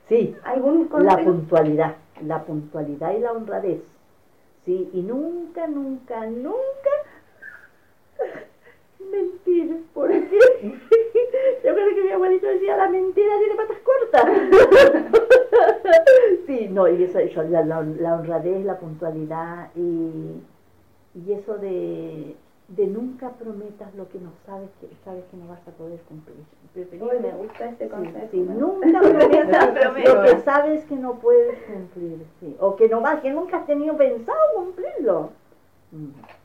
Sí, ¿Algún la consejo? puntualidad y la honradez. Sí, y nunca, nunca, nunca mentir, porque yo creo que mi abuelito decía, la mentira tiene patas cortas. Sí, no, y eso la honradez, la puntualidad y eso de nunca prometas lo que no sabes que no vas a poder cumplir. Uy, me gusta este Sí, concepto. sí, nunca prometas Prometo. lo que sabes que no puedes cumplir, sí, o que nunca has tenido pensado cumplirlo.